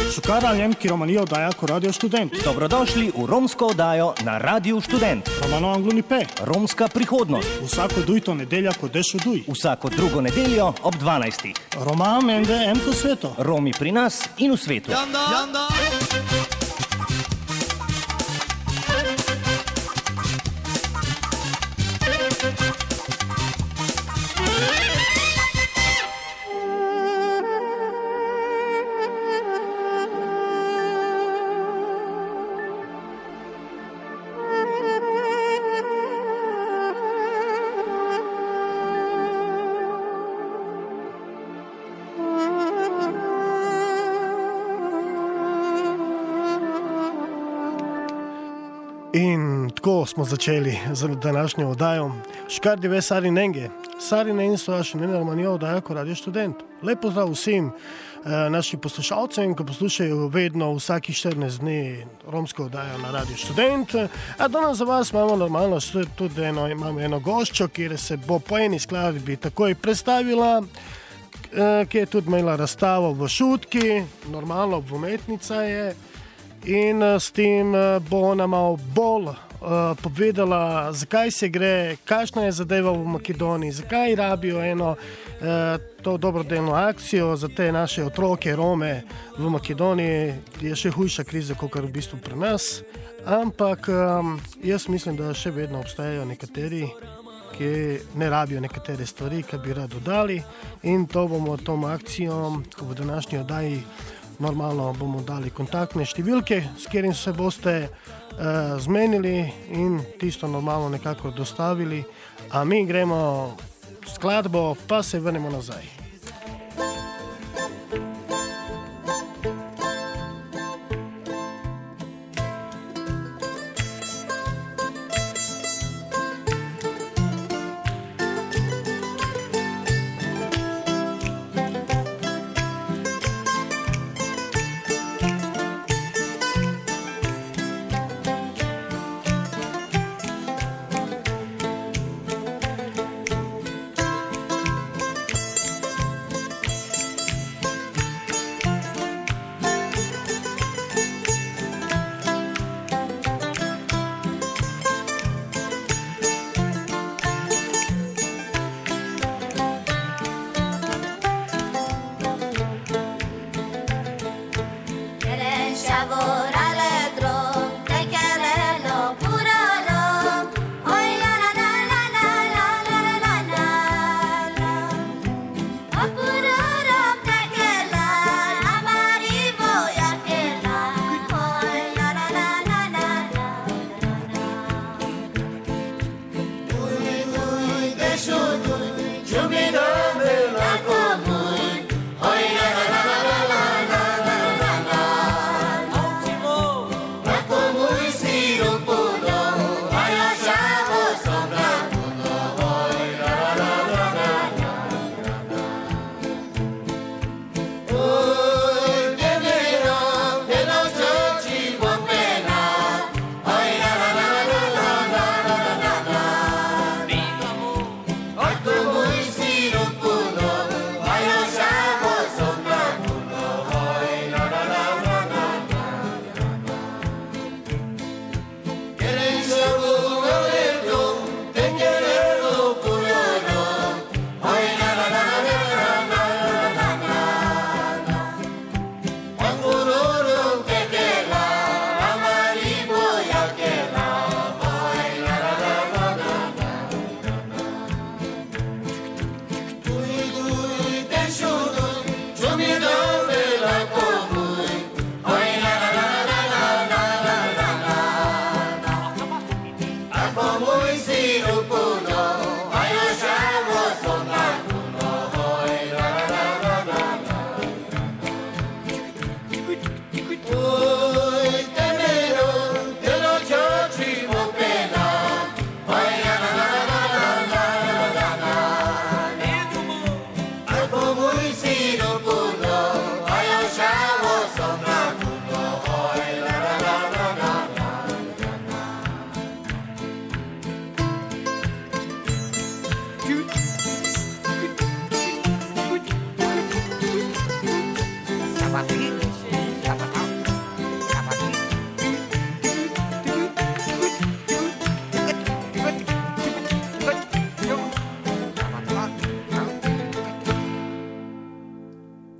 Šukara Ljemki Romanijo oddaja ko Radio Študent. Dobrodošli v romsko oddajo na Radiu Študent. Romano Angluni P. Romska prihodnost. Vsako dujto nedelja ko dešo duj. Vsako drugo nedeljo ob 12. Roma mende emko sveto. Romi pri nas in v svetu. Janda. In tako smo začeli z današnjo oddajo. Škardi ve Sari Nenge. Sari Nenge so vaši mene Romanijo oddaja ko Radio Študent. Lep pozdrav vsem našim poslušalcem, ki poslušajo vedno vsakih 14 dni romsko oddajo na Radio Študent. A danes za vas imamo normalno tudi imamo eno goščo, kjer se bo po eni skladbi takoj predstavila, ki je tudi imela razstavo v Šutki, normalno umetnica je. In s tem bo ona malo bolj povedala, zakaj se gre, kakšna je zadeva v Makedoniji, zakaj rabijo eno to dobrodelno akcijo za te naše otroke Rome v Makedoniji, je še hujša kriza, kot v bistvu pri nas. Ampak jaz mislim, da še vedno obstajajo nekateri, ki ne rabijo nekatere stvari, ki bi rad dodali, in to bomo tom akcijo v današnji oddaji normalno bomo dali kontaktne številke, s katerim se boste zmenili in tisto normalno nekako dostavili. A mi gremo skladbo, pa se vrnemo nazaj.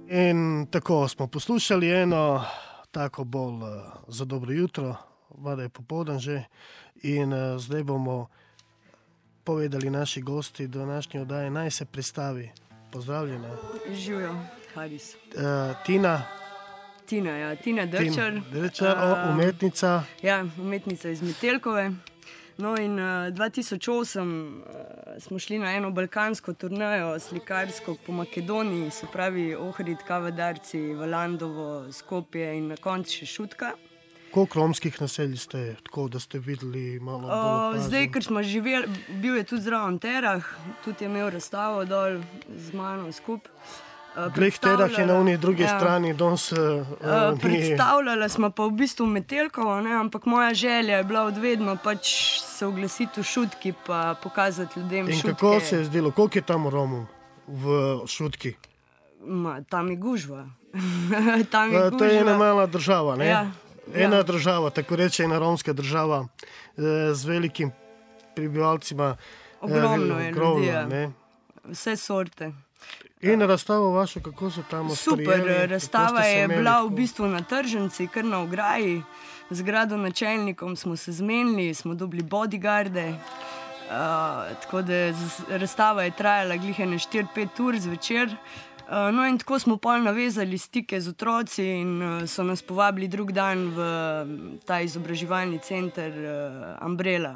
In tako smo poslušali eno tako bolj za dobro jutro, vada je popoldan že, in zdaj bomo povedali naši gosti današnje oddaje, naj se predstavi. Pozdravljena. Živijo, Haris. Tina. Tina Drčar. Umetnica. Ja, umetnica iz Metelkove. No in 2008 smo šli na eno balkansko turnejo slikarsko po Makedoniji, se pravi Ohrid, Kavadarci, Valandovo, Skopje in na koncu še Šutka. Koliko romskih naselj ste, tako da ste videli malo bolj opazno? Zdaj, ker smo živeli, bil je tudi zraven Terah, tudi je imel razstavo dol z mano skupaj. Glej, Terah je na uniji drugi strani, danes predstavljala smo pa v bistvu Metelkovo, ne, ampak moja želja je bila odvedno pač se oglasiti v Šutki pa pokazati ljudem Šutke. In kako se je zdelo, koliko je tam Romov v Šutki? Tam je gužva. To je ena mala država, ne? Ja. Ena država, tako reče, ena romska država z velikim prebivalcima. Ogromno je ljudi, ne? Vse sorte. In razstavo vašo, kako so tam Super, razstava je bila v bistvu na tržnici, kar na ograji. Z gradonačelnikom smo se zmenili, smo dobili bodyguarde, tako da razstava je trajala glihene 4-5 ur zvečer. No in tako smo pol navezali stike z otroci in so nas povabili drug dan v ta izobraževalni center Umbrella.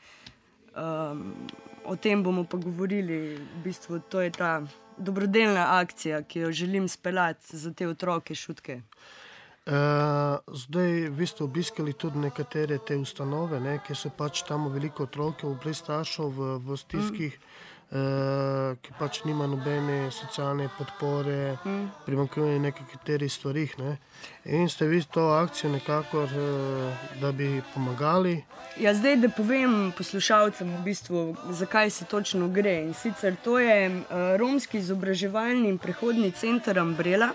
O tem bomo pa govorili, v bistvu to je ta dobrodelna akcija, ki jo želim speljati za te otroke Šutke. Zdaj, vi ste obiskali tudi nekatere te ustanove, ne, ki so pač tam veliko otrokov, brez staršev v stiskih, ki pač nima nobene socialne podpore, primanjkuje nekaterih stvarih, ne. In ste vi to akcijo nekako, da bi pomagali? Ja, zdaj, da povem poslušalcem v bistvu, zakaj se točno gre. In sicer to je romski izobraževalni in prehodni center Umbrella.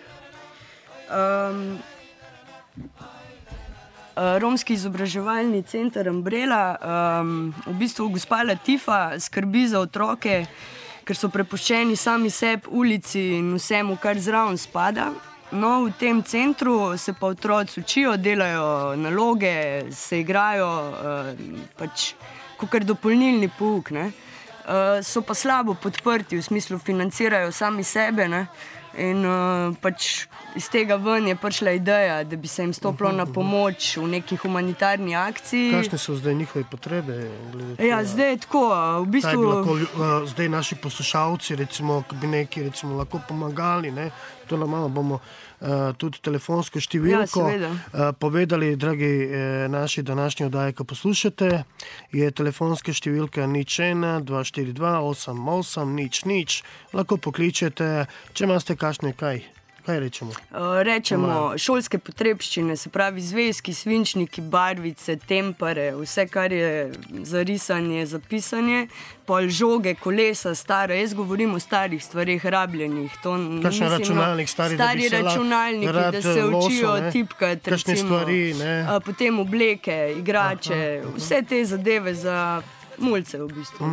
Romski izobraževalni center Umbrella, v bistvu gospa Latifa skrbi za otroke, ker so prepuščeni sami sebi, ulici in vsemu, kar zraven spada. No, v tem centru se pa otroci učijo, delajo naloge, se igrajo, pač kakor dopolnilni pouk, ne. So pa slabo podprti, v smislu financirajo sami sebe, ne. In pač iz tega ven je prišla ideja, da bi se jim stopilo na pomoč v neki humanitarni akciji. Kakšne so zdaj njihove potrebe? Ja, zdaj je tako, v bistvu... Kaj bi lahko zdaj naši poslušalci, recimo, ki bi neki lahko pomagali, ne? To nam malo bomo tudi telefonsko številko povedali, dragi naši današnji oddaji, ko poslušate, je telefonska številka 01 242 88 00, lahko pokličete, če imate kakšne kaj rečemo? Rečemo šolske potrebščine, se pravi zvezki, svinčniki, barvice, tempare, vse, kar je za risanje, za pisanje, pol žoge, kolesa, stare. Jaz govorim o starih stvarih, rabljenih. Kakšen računalnik, stari računalniki, da se učijo tipkati, kakšne stvari, ne? Potem obleke, igrače, vse te zadeve za mulce v bistvu.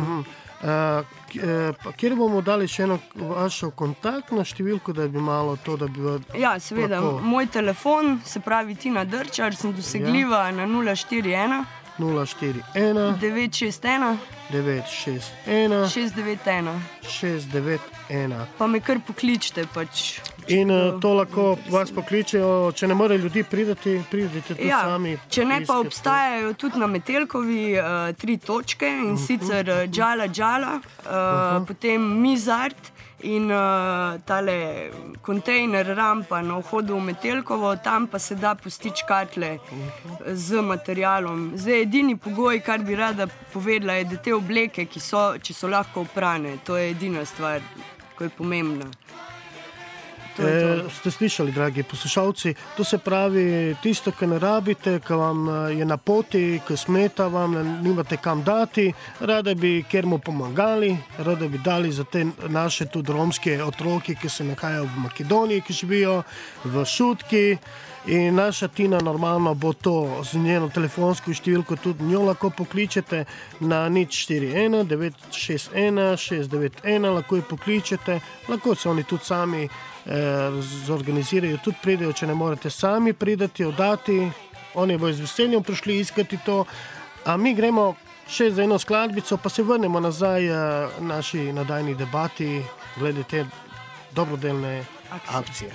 Kjer bomo dali še eno vašo kontaktno številko, da bi malo to, da bi... Ja, seveda, moj telefon, se pravi Tina Drčar, sem dosegljiva na 041 961 691. Pa me kar pokličite, pač. In to lahko vas pokličejo, če ne more ljudi pridete tudi sami. Če ne, pa obstajajo tudi na Metelkovi 3 točke, in sicer Džala, potem Mizart in tale kontejner rampa na vhodu v Metelkovo, tam pa se da pustiti škatle z materialom. Zdaj, edini pogoj, kar bi rada povedala, je, da te obleke, če so lahko oprane, to je edina stvar, ko je pomembna. Ste slišali, dragi poslušalci, to se pravi tisto, kar ne rabite, kar vam je na poti, kar smeta vam, nimate kam dati, rada bi kjer mu pomagali, rada bi dali za te naše tudi romske otroke, ki se nahajajo v Makedoniji, ki živijo v Šutki. In naša Tina normalno bo to z njeno telefonsko številko, tudi njo lahko pokličete na 041 961 691, lahko jo pokličete, lahko se oni tudi sami zorganizirajo, tudi pridejo, če ne morete sami pridati, oddati, oni bojo z veseljem prišli iskati to, a mi gremo še za eno skladbico, pa se vrnemo nazaj naši nadaljni debati glede te dobrodelne akcije.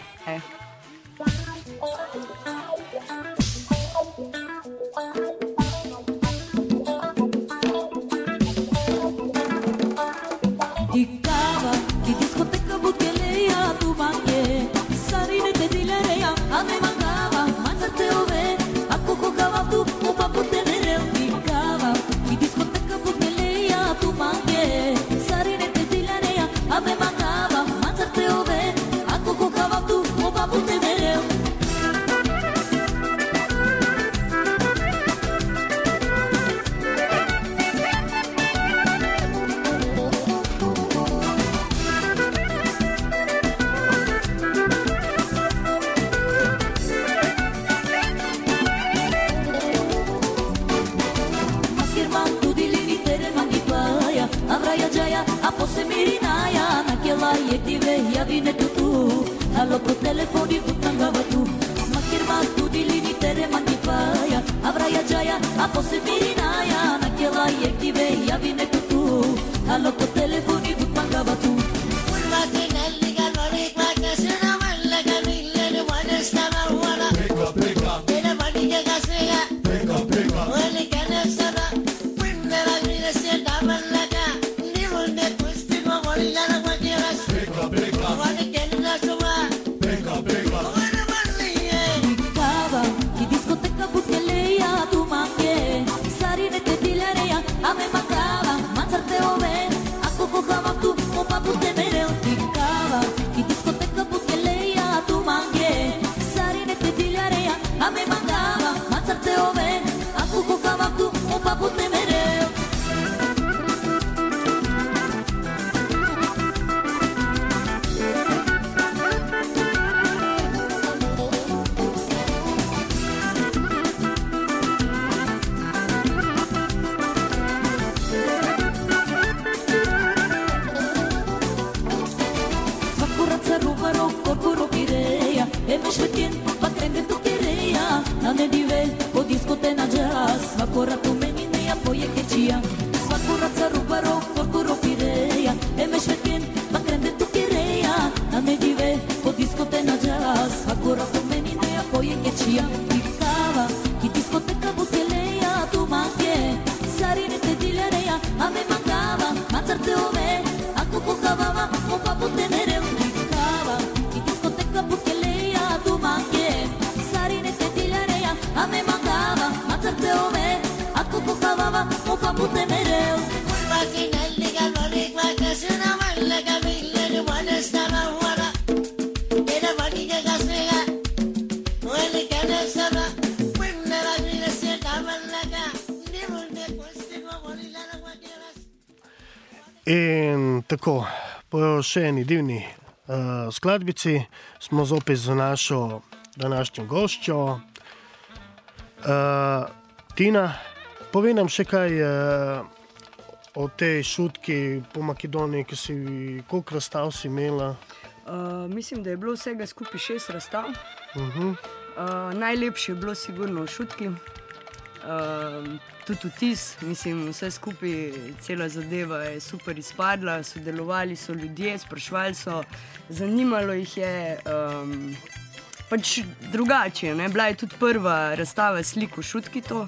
In tako, po še eni divni skladbici smo zopet za našo današnjo goščo. Tina, povej nam še kaj o tej šutki po Makedoniji, ki si koliko razstav si imela? Mislim, da je bilo vsega skupaj 6 razstav. Najlepše je bilo sigurno v šutki. Tudi vtis, mislim, vse skupaj, cela zadeva je super izpadla, sodelovali so ljudje, sprašvali so, zanimalo jih je, pač drugače, ne? Bila je tudi prva razstava slik v šutki to,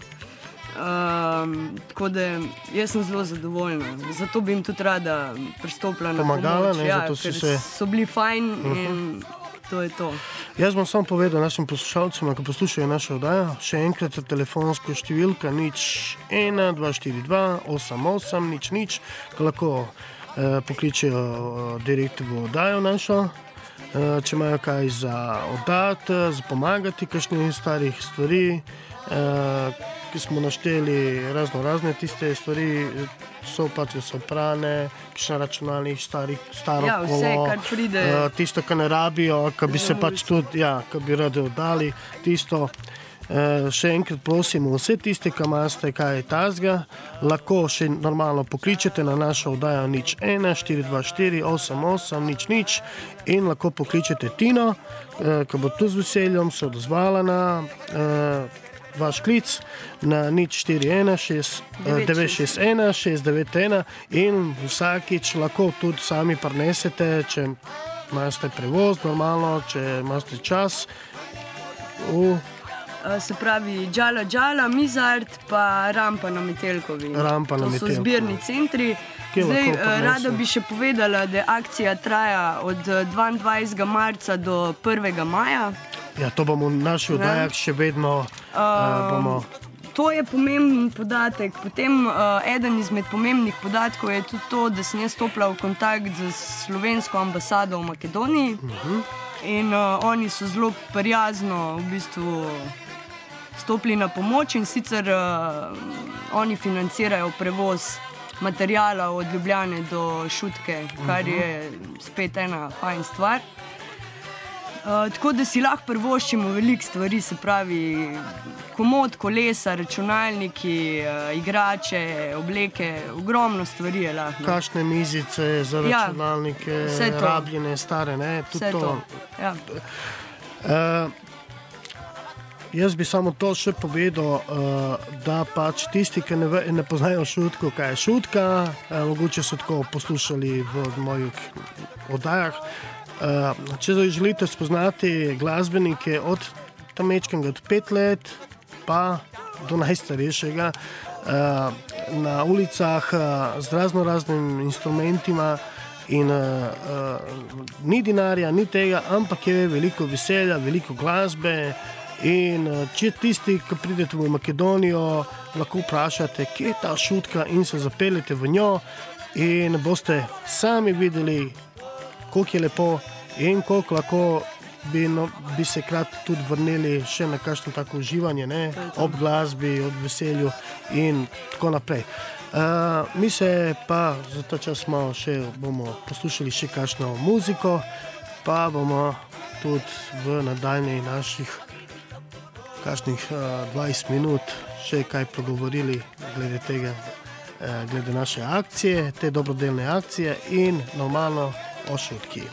tako da jaz sem zelo zadovoljna, zato bi jim tudi rada pristopila na pomoč, ker so bili fajn in to je to. Jaz bom samo povedal našim poslušalcem, ki poslušajo našo oddajo, še enkrat telefonsko številka 01 242 88 00, ko lahko pokličejo direkt v oddajo našo, če imajo kaj za oddati, za pomagati, kakšne starih stvari, ki smo našteli razne tiste stvari, so prane, kakšne računalnik, staro kolo, vse, kar pride. Tisto, kar ne rabijo, ki bi se pač tudi, ki bi radi oddali, tisto. Še enkrat prosimo vse tiste, ki imate kaj tazga, lahko še normalno pokličete na našo oddajo 01 424 88 00 in lahko pokličete Tino, ki bo tu z veseljem se odozvala na vaš klic na 041 961 691 in vsakič lahko tudi sami prinesete, če imate prevoz normalno, če imate čas. Se pravi, Džala, Mizard pa Rampa na Metelkovi. To so zbirni centri. Zdaj, rada bi še povedala, da akcija traja od 22. marca do 1. maja. Ja, to bomo v naši oddajah še vedno To je pomemben podatek. Potem eden izmed pomembnih podatkov je tudi to, da sem jaz stopila v kontakt z slovensko ambasado v Makedoniji. In oni so zelo prijazno v bistvu stopili na pomoč in sicer oni financirajo prevoz materijala od Ljubljane do Šutke, kar je spet ena fajn stvar. Tako da si lahko privoščimo veliko stvari, se pravi komod, kolesa, računalniki, igrače, obleke, ogromno stvari je lahko. Kakšne mizice za računalnike, rabljene, stare, ne? Vse to. Ja. Jaz bi samo to še povedal, da pač tisti, ki ne poznajo Šutko, kaj je Šutka, mogoče so tako poslušali v mojih oddajah. Če želite spoznati glasbenike od tamečkega od 5 let pa do najstarejšega na ulicah z raznoraznimi instrumentima in ni denarja, ni tega, ampak je veliko veselja, veliko glasbe. In če tisti, ki pridete v Makedonijo, lahko vprašate, kje je ta Šutka in se zapeljete v njo in boste sami videli, koliko je lepo in koliko lahko bi se krat tudi vrnili še na kakšno tako uživanje, ne? Ob glasbi, ob veselju in tako naprej. Mi se pa za ta čas malo še bomo poslušali še kakšno muziko, pa bomo tudi v nadaljnji naših kakšnih 20 minut še kaj pogovorili glede tega, glede naše akcije, te dobrodelne akcije in normalno o Šutki.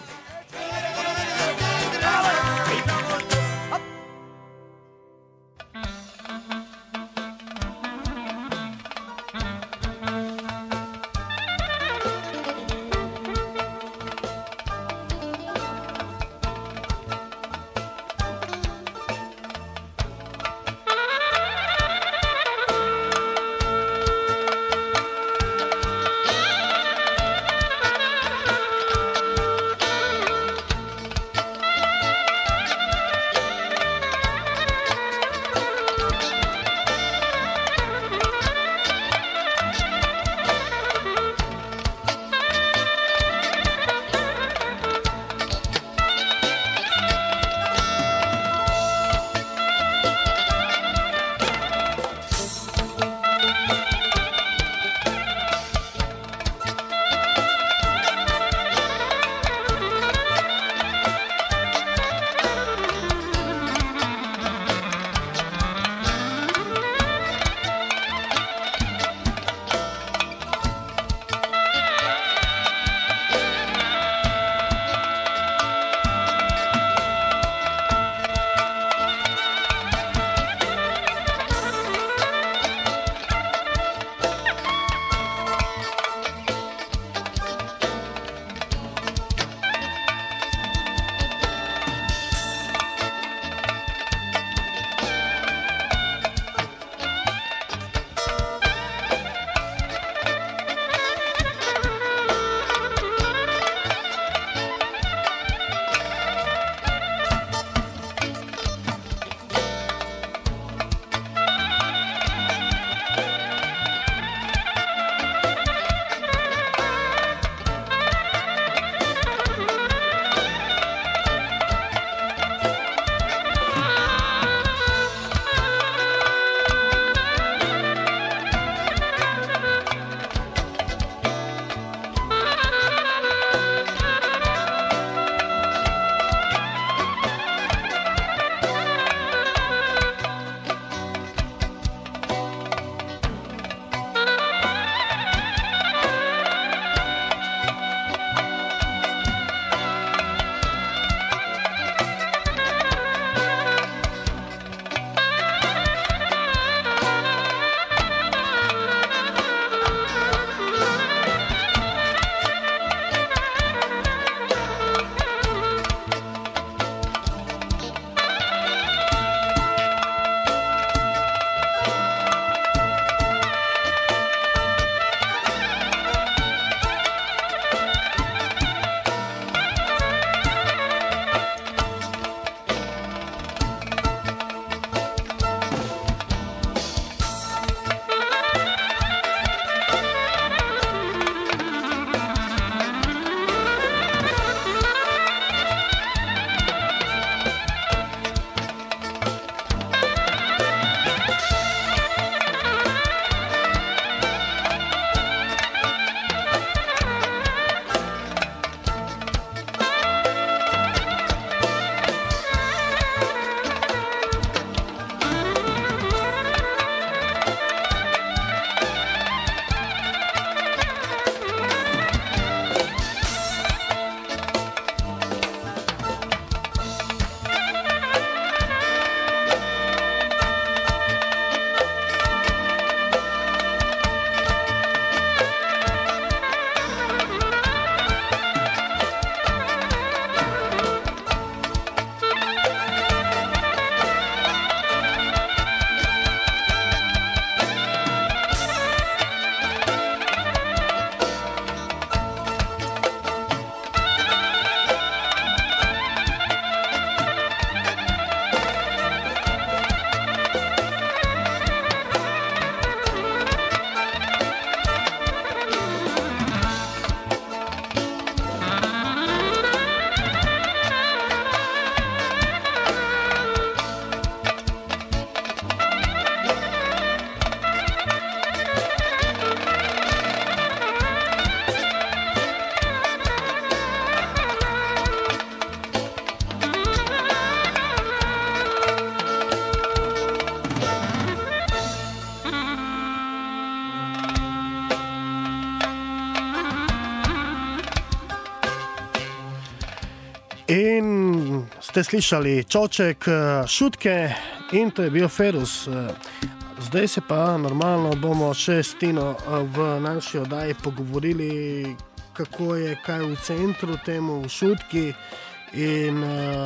ste slišali Čoček, Šutke in to je bil Ferus. Zdaj se pa normalno bomo še s Tino v naši oddaji pogovorili, kako je kaj v centru temu v Šutki in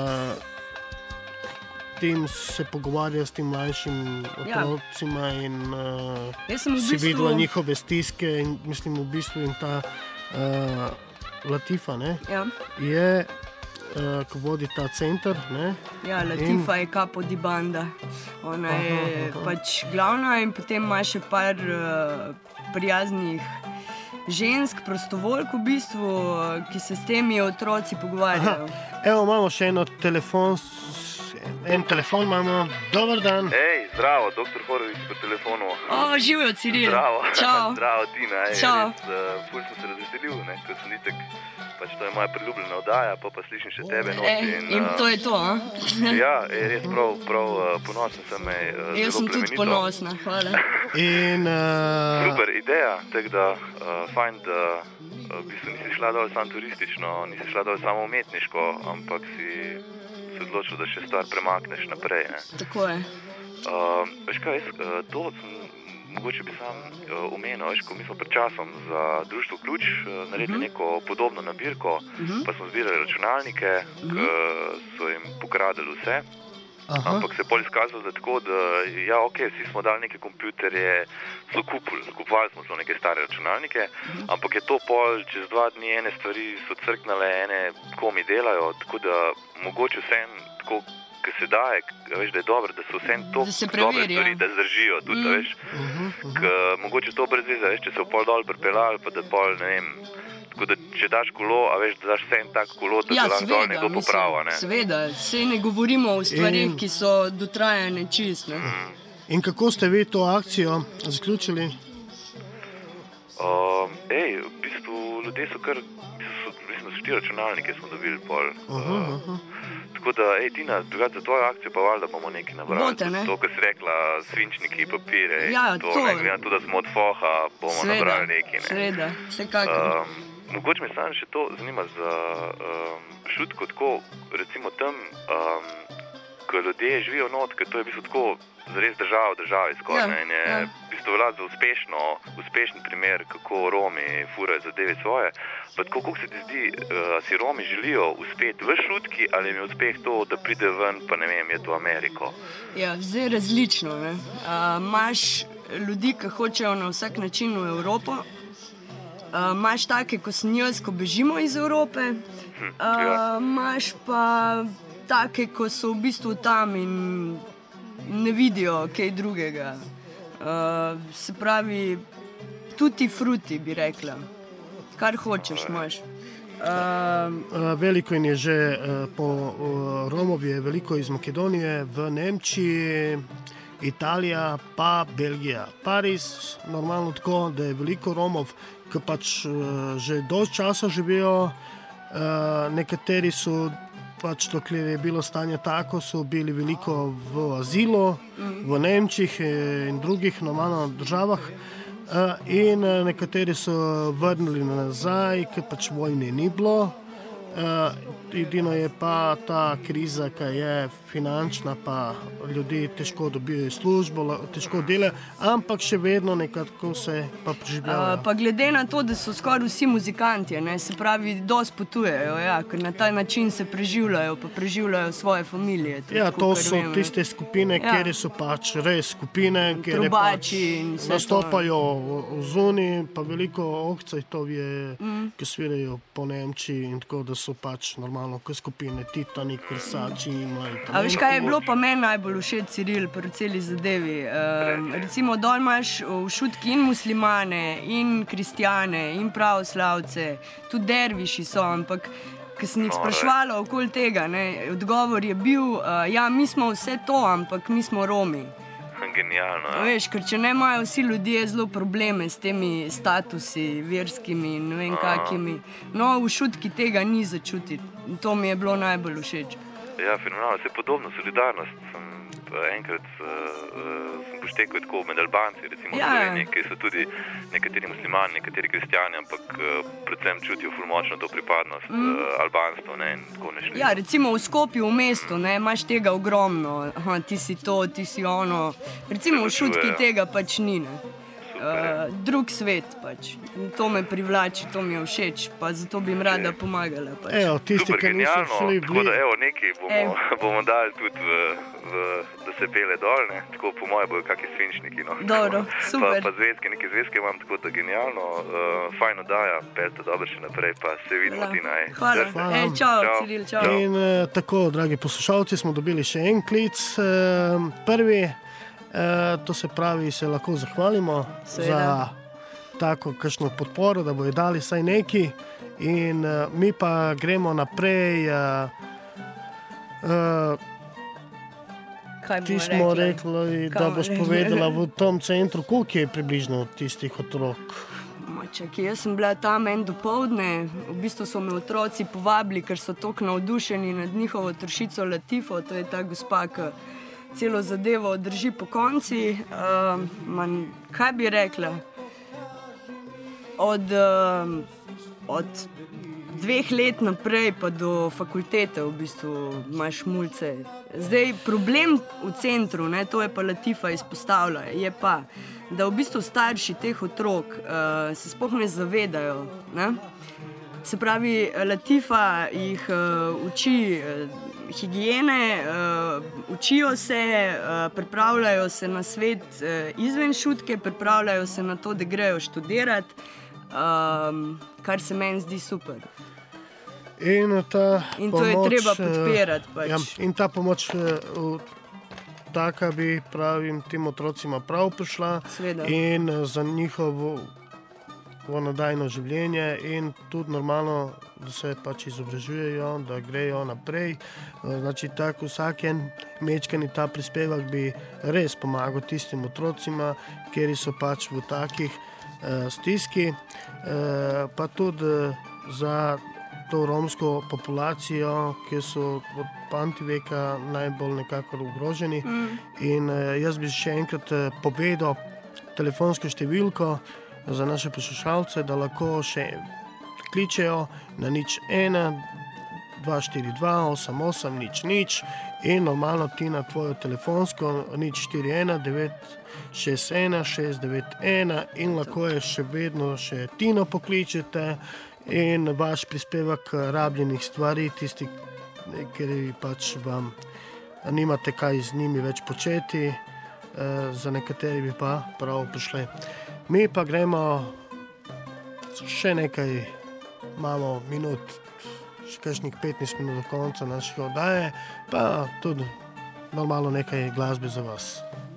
tem se pogovarja s tem mlajšim otrocima in si videla njihove stiske in mislim v bistvu in ta Latifa, ne? Ja. Je, ko vodi ta center, ne? Ja, Latifa je Capo di Banda. Ona je pač glavna in potem ima še par prijaznih žensk, prostovoljk v bistvu, ki se s temi otroci pogovarjajo. Evo, imamo še en telefon imamo. Dobar dan. Ej, zdravo, doktor Horović po telefonu. Živijo, Ciril. Zdravo. Čau. Zdravo, Tina. Čau. Ful sem se razveselil, ne, ko sem itek, pač to je moja priljubljena oddaja, pa slišim še tebe noči. In to je to, a? Ja, res prav ponosen sem. Jaz sem tudi ponosna, hvala. In super ideja, tako da fajn, da v bistvu nisi šla dol samo turistično, nisi šla dol samo umetniško, ampak si se odločil, da še stvar premakneš naprej. Ne? Tako je. Veš kaj, to sem, mogoče bi sam omenil, veš, ko mi smo pred časom za Društvo Ključ naredili neko podobno nabirko, pa smo zbirali računalnike, ki so jim pokradili vse. Ampak se je pol izkazalo, da tako, da ja, vsi smo dali neke kompjuterje, kupovali smo neke stare računalnike, ampak je to pol čez 2 dni ene stvari so crknale, ene komi delajo, tako da mogoče vsem tako, ki se daje, veš, da je dobro, da so vsem to dobre stvari, da zdržijo tudi, veš, mogoče to brez veze, veš, če se v pol dol pripeljali, pa da pol, ne vem, tako da če daš kolo, a veš, da daš vsem tak kolo, da se lahko dol nekdo poprava, ne? Seveda, sej ne govorimo o stvarih, ki so dotrajane čist, ne? In kako ste vi to akcijo zaključili? V bistvu ljudje so kar, mislim, 4 računalnike smo dobili pol. Tako da, Tina, za tvojo akcijo pa valjda bomo nekaj nabrali. Bote, ne? To, kar si rekla, svinčniki, papire, to. Ne glede na to, da smo od foha, bomo nabrali nekaj, ne? Sveda, vsekakor. Mogoče me samo še to zanima za Šutko, tako, recimo tam, ko ljudje živijo not, ker to je v bistvu tako zares država v državi skoraj, in je v bistvu velja za uspešen primer, kako Romi furajo zadeve svoje. Pa tako, kako se ti zdi, si Romi želijo uspeti v Šutki, ali jim je uspeh to, da pride ven, pa ne vem, je to Ameriko? Ja, zdaj različno, ne. Imaš ljudi, ki hočejo na vsak način v Evropo, imaš take, ko sem jaz, ko bežimo iz Evrope, imaš pa take, ko so v bistvu tam in ne vidijo kaj drugega. Se pravi, tutti frutti, bi rekla. Kar hočeš, imaš. Veliko in je že po Romov je veliko iz Makedonije, v Nemčiji, Italija, pa Belgija. Paris, normalno tako, da je veliko Romov, ki pač že dolgo časa živijo, nekateri so pač, dokler je bilo stanje tako, so bili veliko v azilu, v Nemčiji in drugih normalno državah, in nekateri so vrnili nazaj, ker pač vojne ni bilo. Edino je pa ta kriza, ki je finančna, pa ljudi težko dobijo službo, težko delajo, ampak še vedno nekako se pa preživljajo. Pa glede na to, da so skoraj vsi muzikanti, ne, se pravi, dosti potujejo, ja, ker na ta način se preživljajo, pa preživljajo svoje familije. Ja, to so tiste skupine, kjer so pač res skupine, kjer pač nastopajo zunaj, pa veliko okcajtov je, ki svirajo po Nemčiji in tako, da so pač normalno kot skupine Titanic, Versace imajo. A veš, kaj je bilo pa meni najbolj všeč, Ciril, pri celi zadevi? Recimo, dol imaš v Šutki in muslimane, in kristjane, in pravoslavce, tudi derviši so, ampak ko sem jih sprašvala okoli tega, ne, odgovor je bil, ja, mi smo vse to, ampak mi smo Romi. Genialno, ja. Veš, ker če ne imajo vsi ljudje zelo probleme s temi statusi verskimi in ne vem kakimi, no v Šutki tega ni začutiti. To mi je bilo najbolj všeč. Ja, fenomenalno, se podobno, solidarnost sem enkrat sem poštekal tako med Albanci, recimo v Sloveniji, ki so tudi nekateri muslimani, nekateri kristjani, ampak predvsem čutijo ful močno to pripadnost albanstvo, ne, in tako ne šli. Ja, recimo v Skopju v mestu, ne, imaš tega ogromno, ti si to, ti si ono, recimo v Šutki tega pač ni, ne. Drug svet pač. To me privlači, to mi je všeč, pa zato bi jim rada pomagala. Pač. Tisti, super, genialno, tako da nekaj bomo dali tudi da se pele dol, ne? Tako po moje bojo kakšni svinčniki, no. Dobro, super. Pa zvezke, neke zvezke imam, tako da genialno, fajn oddaja, pelte dobro še naprej, pa se vidimo ti naj. Hvala. Čau, Ciril, čau. In tako, dragi poslušalci, smo dobili še en klic, prvi. To se pravi, se lahko zahvalimo za tako kakšno podporo, da bojo dali saj neki in mi pa gremo naprej. Ti smo rekli, da boš povedala v tom centru, koliko je približno tistih otrok? Čakaj, jaz sem bila tam en dopoldne, v bistvu so me otroci povabili, ker so toliko navdušeni nad njihovo Tršico Latifo, to je ta gospa, ki celo zadevo drži po konci. Kaj bi rekla? Od 2 let naprej pa do fakultete v bistvu imaš mulce. Zdaj, problem v centru, ne, to je pa Latifa izpostavlja, je pa, da v bistvu starši teh otrok se sploh ne zavedajo, ne? Se pravi, Latifa jih uči higiene, učijo se, pripravljajo se na svet izven Šutke, pripravljajo se na to, da grejo študirati, kar se meni zdi super. In to je treba podpirati. Pač. Ja, in ta pomoč taka bi pravim tem otrocima prav prišla. Sveda. In za njihovo nadaljno življenje in tudi normalno, da se pač izobražujejo, da grejo naprej. Znači, tako vsak en mečkani ta prispevek bi res pomagal tistim otrocima, kjer so pač v takih stiski, pa tudi za to romsko populacijo, ki so od Pantiveka najbolj nekako ogroženi. In jaz bi še enkrat povedal telefonsko številko za naše poslušalce, da lahko še kličejo na 01 242 88 00 in normalno ti na tvojo telefonsko 041 961 691 in lahko je še vedno še Tino pokličete in vaš prispevek rabljenih stvari, tisti, ker pač vam nimate kaj z njimi več početi, za nekateri bi pa prav prišli. Mi pa gremo še nekaj, imamo minut, še kakšnih 15 minut do konca našega oddaje, pa tudi normalno nekaj glasbe za vas.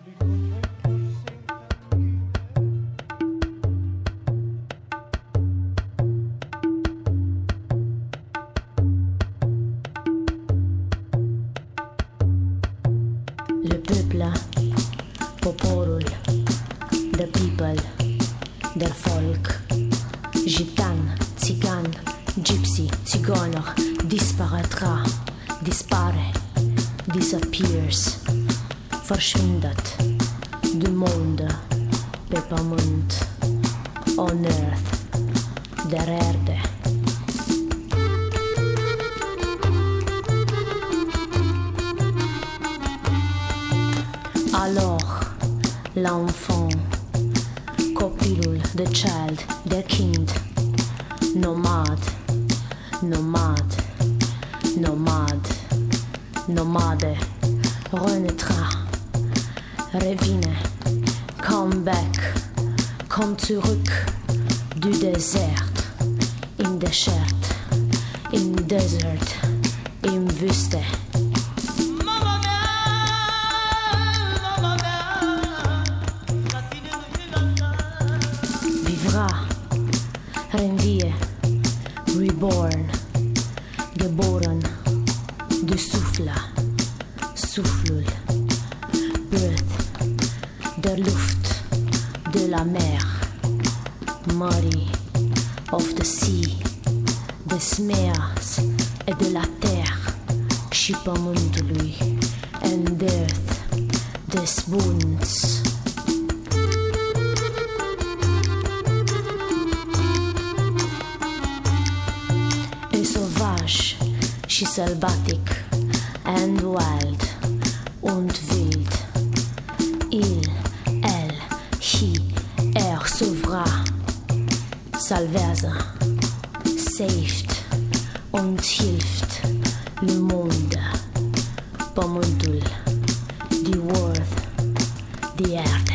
Le peuple, poporul, the people, der Volk, gitan, țigan, gypsy, țigană, disparaîtra, dispare, disappears, verschwindet, du monde, pe pământ, on earth, der Erde. Alors, l'enfant, copilul, the child, the kind, nomad, nomad, nomad, nomade, renaîtra, revine, come back, come zurück, du désert, in desert, in desert, in Wüste. Rendie, reborn, geboren, de souffle, soufflul, breath, der Luft, de la mer, mării, of the sea, des meers et de la terre și pământului, and earth, des Bunds. Et sauvage, și sălbatic, and wild, und wild. Il, elle, he, sauvera, salversa, saved und hilft le monde, pământul, the world, the erde.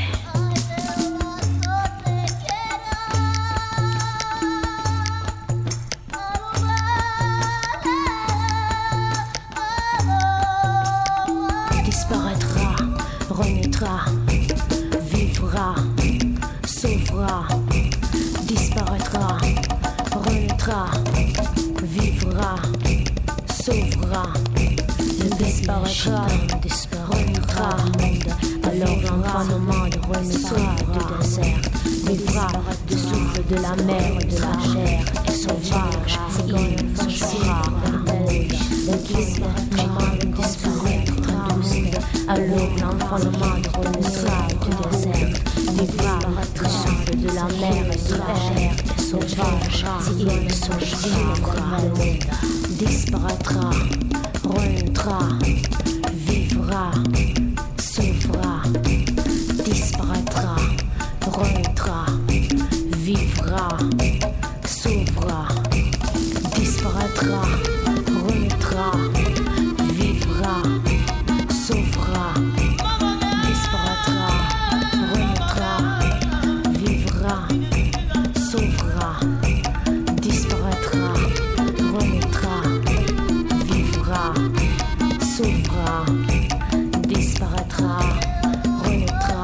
Disparaîtra, renaîtra, vivra, sauvera, disparaîtra, renaîtra, vivra, sauvera, disparaîtra, renaîtra, alors l'enfant nomade renaîtra du désert, vivra du souffle de la mer, de la chair, et sauvage, il sera le guide, nomade disparaîtra, alors l'enfant nomade renaîtra du désert, vivra du souffle de la mer et de la chair, et sauvage, il sera disparaîtra, renaîtra, vivra, sauvera, disparaîtra, renaîtra, vivra, sauvera, disparaîtra, renaîtra, vivra, sauvera, disparaîtra, renaîtra, vivra, sauvera, disparaîtra, renaîtra, vivra, sauvera, disparaîtra, renaîtra,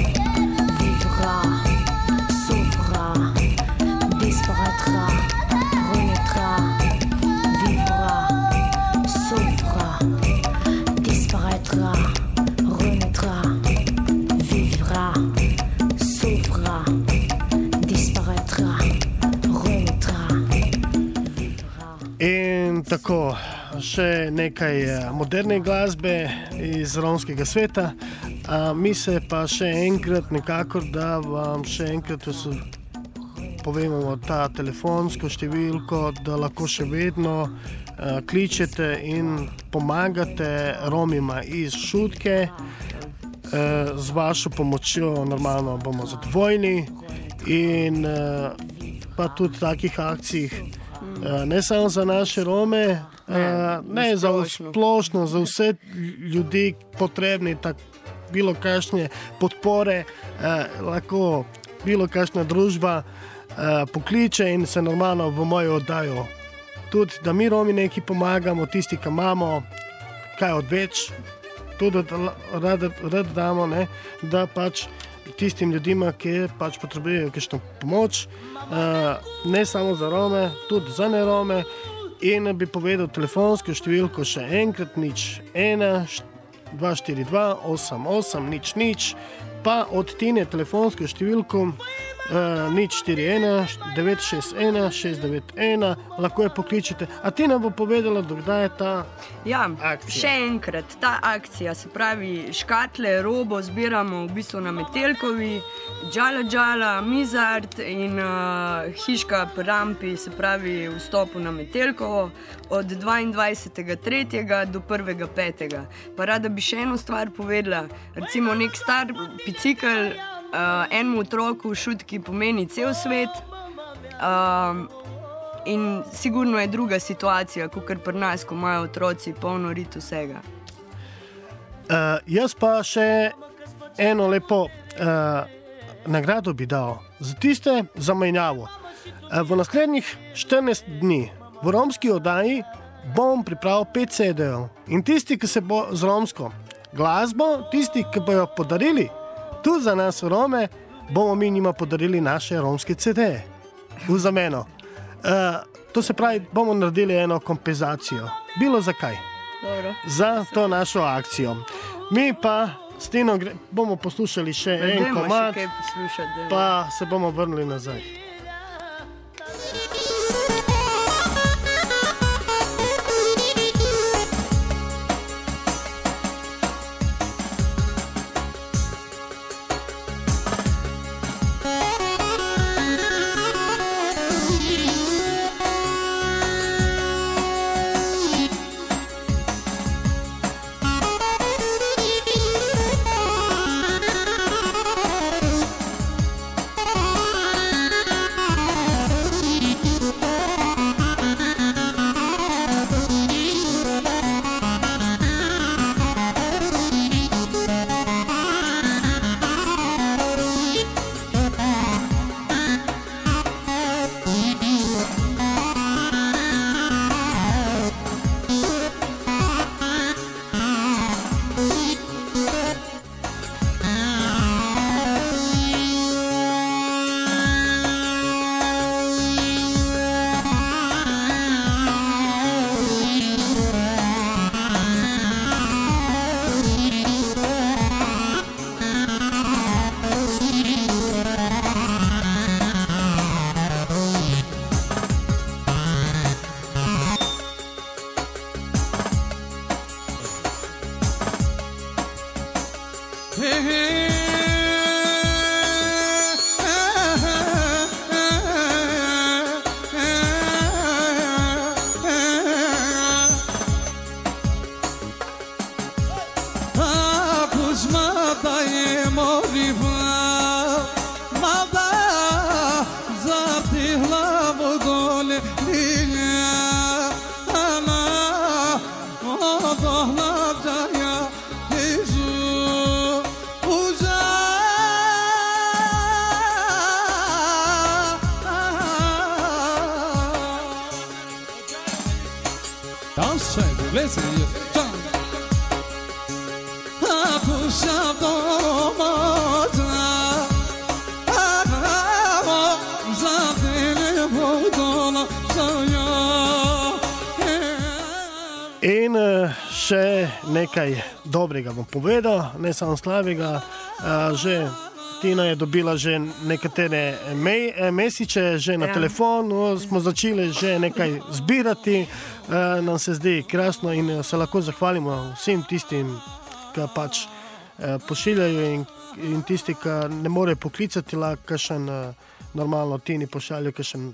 vivra, sauvera, disparaîtra, renaîtra, vivra, sauvera, disparaîtra, renaîtra, vivra, sauvera, disparaîtra, renaîtra, vivra. In tako, še nekaj moderne glasbe iz romskega sveta. Mi se pa še enkrat nekako, da vam še enkrat povemo ta telefonsko številko, da lahko še vedno kličete in pomagate Romima iz Šutke. Z vašo pomočjo normalno bomo zadovoljni in pa tudi takih akcij, ne samo za naše Rome, ne za splošno, za vse ljudi potrebni bilo kakšne podpore, lahko bilo kakšna družba pokliče in se normalno v mojo oddajo. Tudi, da mi Romi nekaj pomagamo, tisti, ki imamo kaj odveč, tudi rad damo, ne, da pač tistim ljudem, ki pač potrebujejo kakšno pomoč, ne samo za Rome, tudi za ne Rome. In bi povedal telefonsko številko še enkrat, 01 242 88 00, pa od Tine telefonsko številko 041 961 691, lahko je pokličete. A Tina bo povedala, dokdaj je ta akcija? Še enkrat, ta akcija, se pravi škatle, robo zbiramo v bistvu na Metelkovi, Džala, Mizard in hiška pri rampi, se pravi v stopu na Metelkovo od 22.3. do 1.5. Pa rada bi še eno stvar povedala, recimo nek star bicikel enemu otroku v Šutki pomeni cel svet, in sigurno je druga situacija, kakor pri nas, ko imajo otroci polno rit vsega. Jaz pa še eno lepo nagrado bi dal za tiste zamenjavo. V naslednjih 14 dni v romski oddaji bom pripravil 5 CD-jev in tisti, ki se bo z romsko glasbo, tisti, ki bojo podarili tu za nas Rome, bomo mi njima podarili naše romske CD-je v zameno. To se pravi, bomo naredili eno kompenzacijo. Bilo zakaj? Dobro. Za to našo akcijo. Mi pa s Tino bomo poslušali še en komad, pa se bomo vrnili nazaj. In še nekaj dobrega bom povedal, ne samo slabega. Že Tina je dobila že nekatere mesiče, že na telefonu, smo začeli že nekaj zbirati. Nam se zdi krasno in se lahko zahvalimo vsem tistim, ki pač pošiljajo in tisti, ki ne morejo poklicati, lahko še normalno Tini pošaljajo kakšen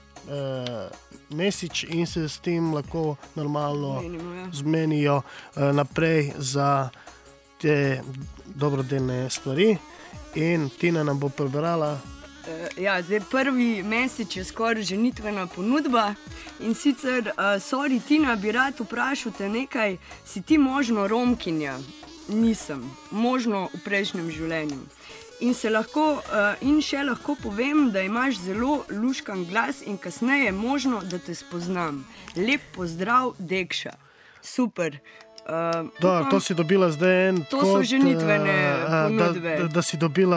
mesič in se s tem lahko normalno zmenijo naprej za te dobrodelne stvari. In Tina nam bo prebrala. Zdaj prvi mesič je skoraj ženitvena ponudba in sicer, sorry Tina, bi rad vprašal te nekaj, si ti možno Romkinja? Nisem, možno v prejšnjem življenju. In še lahko povem, da imaš zelo luškan glas in kasneje možno, da te spoznam. Lep pozdrav, Dekša. Super. To si dobila zdaj en to so ženitvene ponudbe. Da si dobila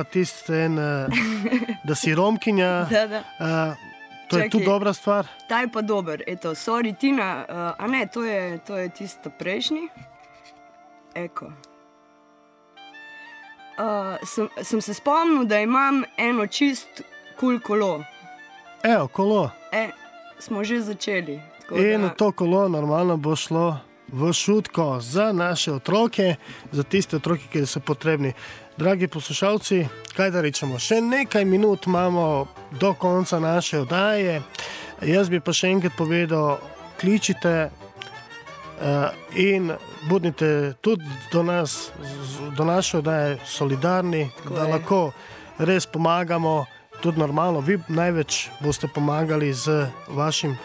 da si Romkinja. To je tudi dobra stvar. Ta je pa dober. Eto, sorry Tina, a ne, to je tisto prejšnji. Eko. Sem se spomnil, da imam eno čist kul kolo. Evo, kolo. Smo že začeli. In to kolo normalno bo šlo v šutko za naše otroke, za tiste otroke, ki so potrebni. Dragi poslušalci, kaj da rečemo, še nekaj minut imamo do konca naše oddaje. Jaz bi pa še enkrat povedal, kličite in budite tudi do nas, do naše oddaje solidarni, da lahko res pomagamo, tudi normalno. Vi največ boste pomagali z vašim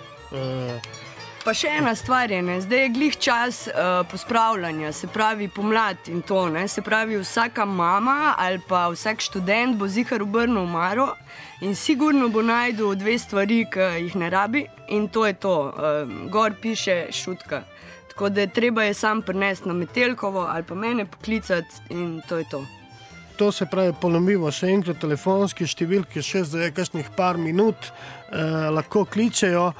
Pa še ena stvar je, zdaj je glih čas pospravljanja, se pravi pomlad in to, se pravi vsaka mama ali pa vsak študent bo zihar obrnil omaro in sigurno bo najdel 2 stvari, ki jih ne rabi in to je to, gor piše šutka. Tako da treba je sam prinesti na Metelkovo ali pa mene poklicati in to je to. To se pravi, ponovimo še enkrat telefonski številke, še za kakšnih par minut lahko kličejo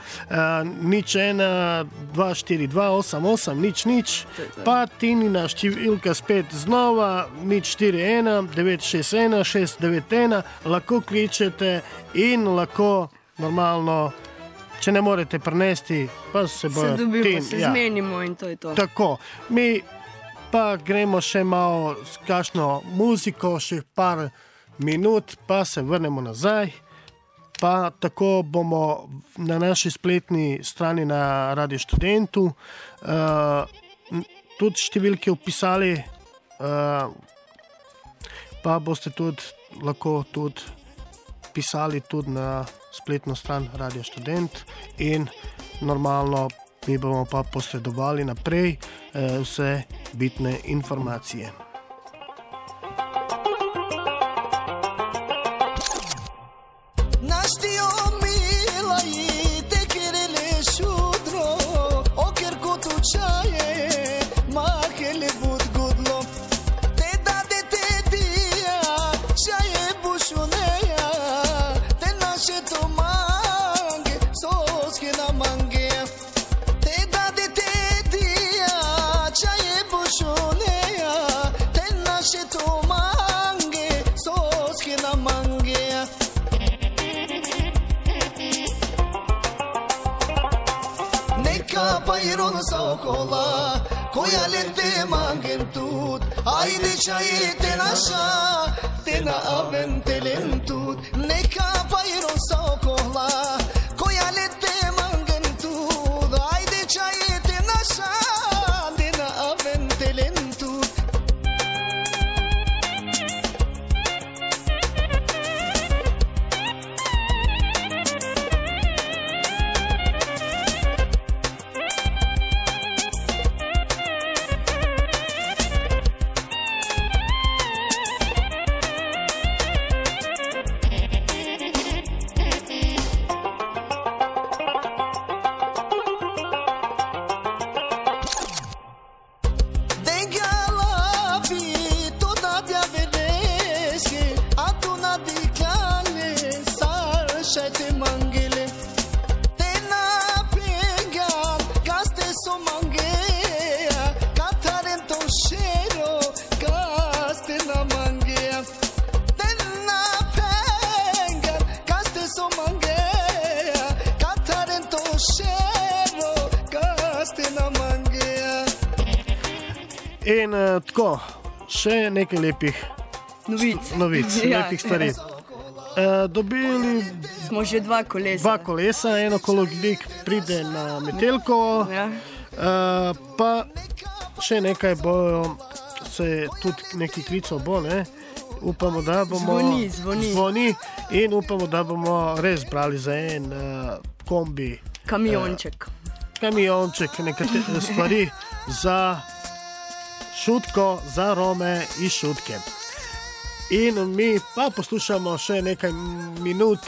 01 242 88 00, pa Tinina številka spet znova 041 961 691, lahko kličete in lahko normalno, če ne morete prinesti, pa se bojo dobimo, se zmenimo in to je to. Tako, mi pa gremo še malo s kakšno muziko, še par minut, pa se vrnemo nazaj. Pa tako bomo na naši spletni strani na Radio Študentu tudi številke vpisali, pa boste tudi lahko tudi pisali tudi na spletno stran Radio Študent in normalno mi bomo pa posredovali naprej vse bitne informacije. Sokola, Coiale te mangen tut, ai de ceaie te nașa, te na avem telentut, ne capairo sau cola, coiale te mangen tut, ai de ceaie te nașa, te na avem telentut. In tako, še nekaj lepih novic, lepih stvari. Dobili Smo že dva kolesa. Dva kolesa, eno kologlik pride na Metelkovo, pa še nekaj bojo, se tudi neki klico bo, ne? Upamo, da bomo zvoni in upamo, da bomo res brali za en kombi. Kamionček, Nekatere stvari za Šutko, za Rome iz Šutke. In mi pa poslušamo še nekaj minut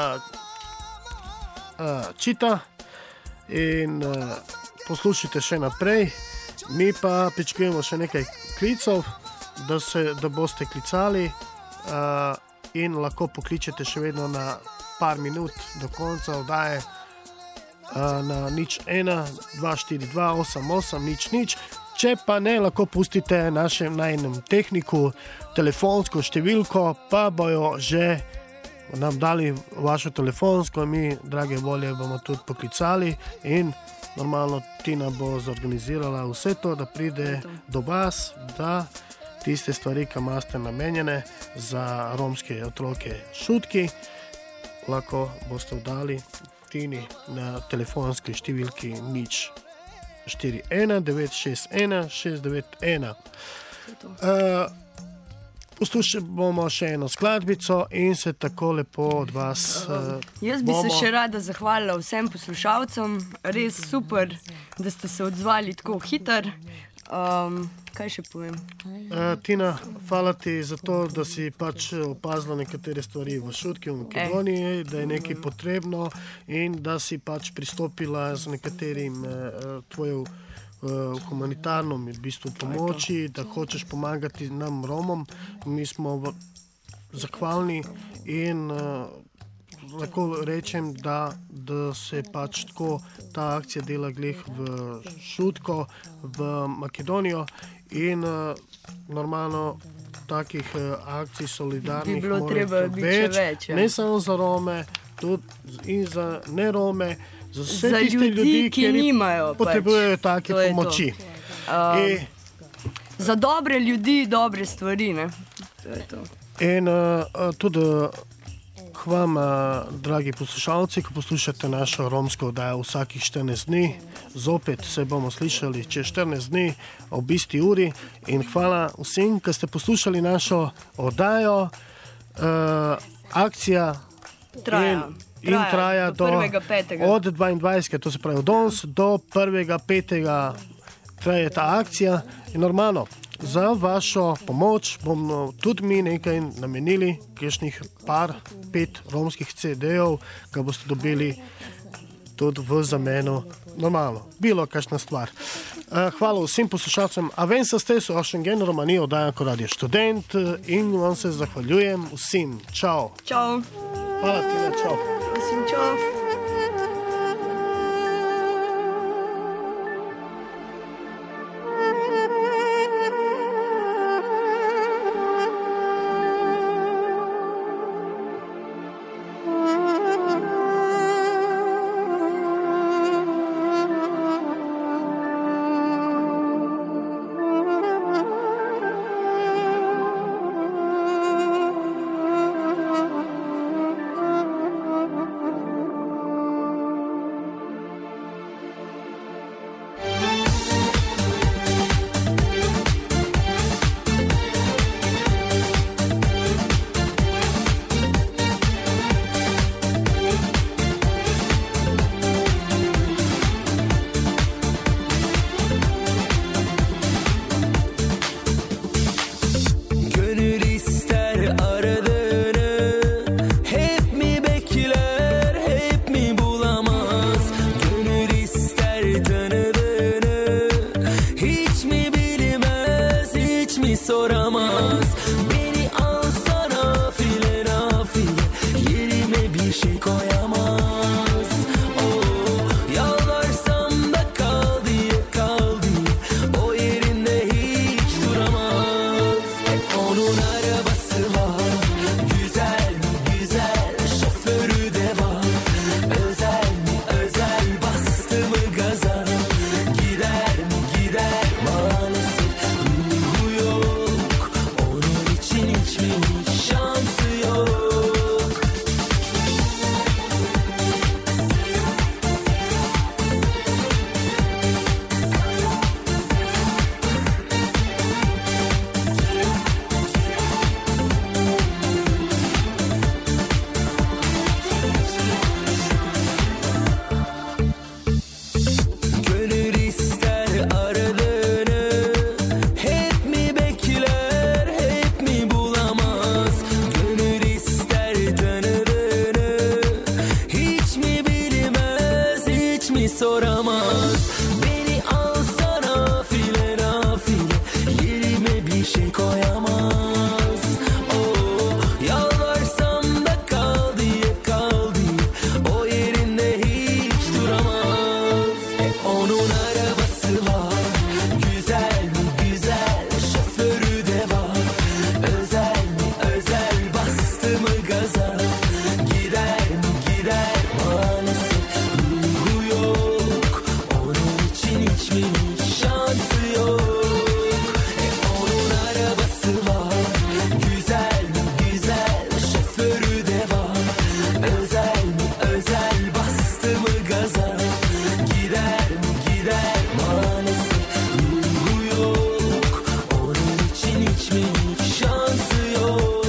čita in poslušajte še naprej. Mi pa pričakujemo še nekaj klicov, da boste klicali in lahko pokličete še vedno na par minut do konca oddaje na 01 242 88 00. Če pa ne, lahko pustite najnem tehniku telefonsko številko, pa bojo že nam dali vašo telefonsko, mi, drage volje, bomo tudi poklicali in normalno Tina bo zorganizirala vse to, da pride do vas, da tiste stvari, ki imate namenjene za romske otroke Šutki, lahko boste vdali Tini na telefonski številki 41 961 691. Poslušali bomo še eno skladbico in se tako lepo od vas Jaz bi se še rada zahvalila vsem poslušalcem, res super, da ste se odzvali tako hiter. Kaj še povem? Tina, hvala ti za to, da si pač opazila nekatere stvari v Šutki, v Makedoniji, da je nekaj potrebno in da si pač pristopila z nekaterim tvojo humanitarno v bistvu pomoči, da hočeš pomagati nam Romom. Mi smo zahvalni in lahko rečem, da se pač tako ta akcija dela glih v Šutko, v Makedonijo in normalno takih akcij solidarnih bi bilo treba biti več. Ne samo za Rome, tudi in za ne Rome, za vse tiste ljudi, ki nimajo potrebujejo take pomoči. Za dobre ljudi, dobre stvari, ne? To je to. In tudi k vam, dragi poslušalci, ko poslušate našo romsko oddajo vsakih 14 dni, zopet se bomo slišali čez 14 dni ob isti uri in hvala vsem, ki ste poslušali našo oddajo. Akcija traja do 1.5. Od 22. to se pravi od danes do 1.5. traja ta akcija in normalno za vašo pomoč bomo tudi mi nekaj namenili, kakšnih 5 romskih CD-jev, ki boste dobili tudi v zameno, normalno, bilo kakšna stvar. Hvala vsem poslušalcem, a vem sa ste su Ošengen Romanije oddaja ko Radio Študent in vam se zahvaljujem vsem. Čau. Čau. Hvala Tina, čau. Vsem čau. mi soramaz. Beni alsana file nafile, yerime bir şey koyamaz. Oh, yalvarsam da kal diye, kal diye, o yerinde hiç duramaz. Onun arabası var, güzel mi güzel, şoförü de var. Özel mi özel, bastı mı gaza, gider mi gider, maalesef ruhu yok. Onun için hiç mi hiç şansı yok. Gönül ister aradığını, hep mi bekler, hep mi bulamaz? Gönül ister tanıdığını, hiç mi bilmez, hiç mi soramaz? Beni alsana file nafile, yerime bir şey koyamaz. Oh, yalvarsam da kal diye, kal diye, o yerinde hiç duramaz. Onun arabası var, güzel mi güzel, şoförü de var. Özel mi özel, bastı mı gaza, gider mi gider, maalesef ruhu yok. Onun için hiç mi hiç şansı yok. Onun arabası var, güzel mi güzel, şoförü de var. Özel mi özel, bastı mı gaza, gider mi gider, maalesef ruhu yok. Onun için hiç mi hiç şansı yok.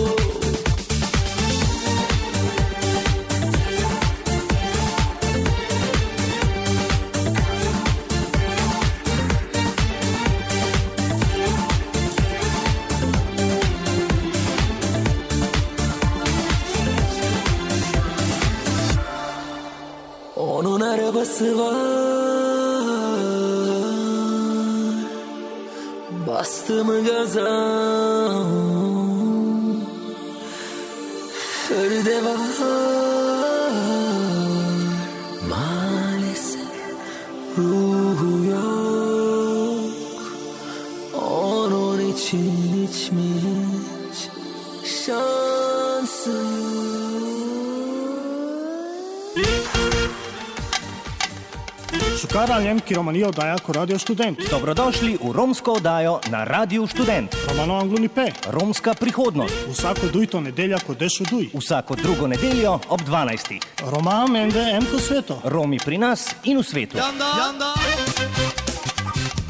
Onun arabası var, bastı mı gaza, şoförü var. Maalesef ruhu yok. Onun için hiç mi hiç şansı yok. Šukara Ljemki Romanija oddaja ko Radio Študent. Dobrodošli v romsko oddajo na Radiu Študent. Romano Angluni P. Romska prihodnost. Vsako dujto nedelja ko dešo duj. Vsako drugo nedeljo ob 12. Roma mende enko sveto. Romi pri nas in v svetu. Yanda.